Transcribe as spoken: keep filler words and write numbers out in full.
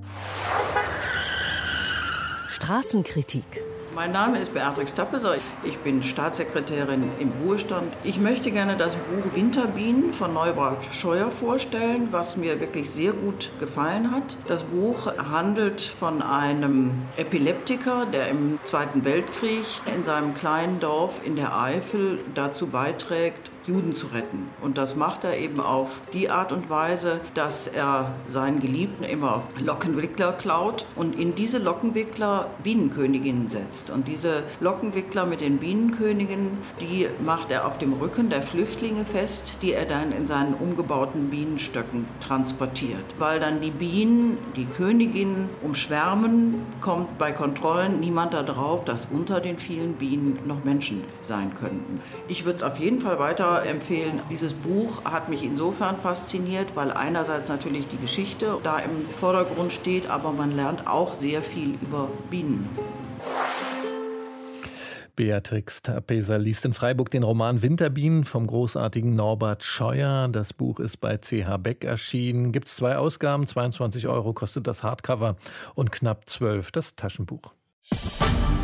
Straßenkritik. Mein Name ist Beatrix Tappeser. Ich bin Staatssekretärin im Ruhestand. Ich möchte gerne das Buch Winterbienen von Neubart Scheuer vorstellen, was mir wirklich sehr gut gefallen hat. Das Buch handelt von einem Epileptiker, der im Zweiten Weltkrieg in seinem kleinen Dorf in der Eifel dazu beiträgt, Juden zu retten. Und das macht er eben auf die Art und Weise, dass er seinen Geliebten immer Lockenwickler klaut und in diese Lockenwickler Bienenköniginnen setzt. Und diese Lockenwickler mit den Bienenköniginnen, die macht er auf dem Rücken der Flüchtlinge fest, die er dann in seinen umgebauten Bienenstöcken transportiert. Weil dann die Bienen, die Königinnen umschwärmen, kommt bei Kontrollen niemand darauf, dass unter den vielen Bienen noch Menschen sein könnten. Ich würde es auf jeden Fall weiter empfehlen. Dieses Buch hat mich insofern fasziniert, weil einerseits natürlich die Geschichte da im Vordergrund steht, aber man lernt auch sehr viel über Bienen. Beatrix Tappeser liest in Freiburg den Roman Winterbienen vom großartigen Norbert Scheuer. Das Buch ist bei C H Beck erschienen. Gibt es zwei Ausgaben, zweiundzwanzig Euro kostet das Hardcover und knapp zwölf das Taschenbuch.